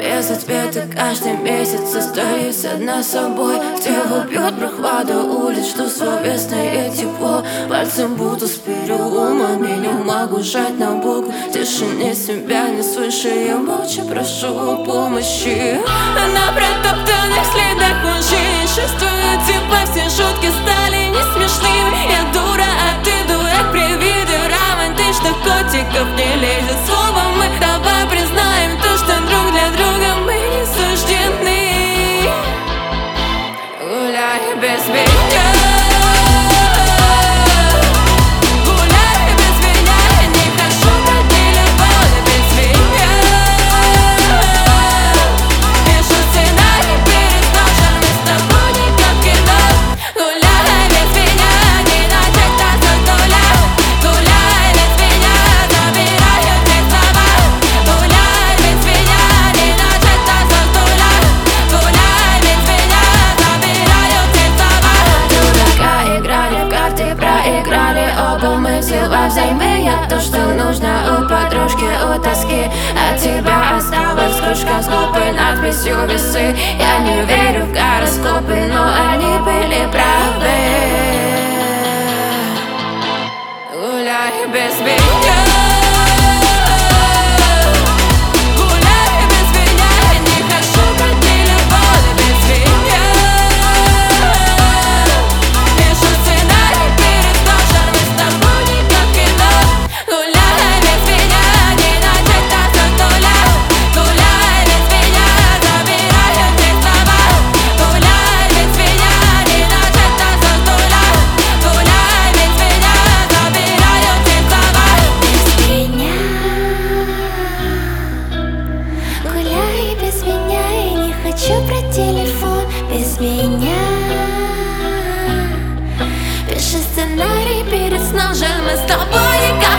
без ответа каждый месяц остаюсь одна собой. Тело бьет прохлада улиц, что словесное тепло. Пальцем будто сперю умами, не могу жать на букву. В тишине себя не слышу, я молча прошу помощи. На протоптанных следах лжи чувствую тебя, все шутки стали не смешными. Я дура, а ты дурак, при виде романтичных котиков не лезет слово. Мы давай признаем то, что друг для друга мы не суждены. Гуляй без меня. Взаймы я то, что нужно у подружки, у тоски. От тебя осталась кружка с глупой надписью весы. Я не верю в гороскопы, но они были правы. Гуляй без меня. Хочу про телефон без меня. Пиши сценарий перед сном, жаль, мы с тобой никак.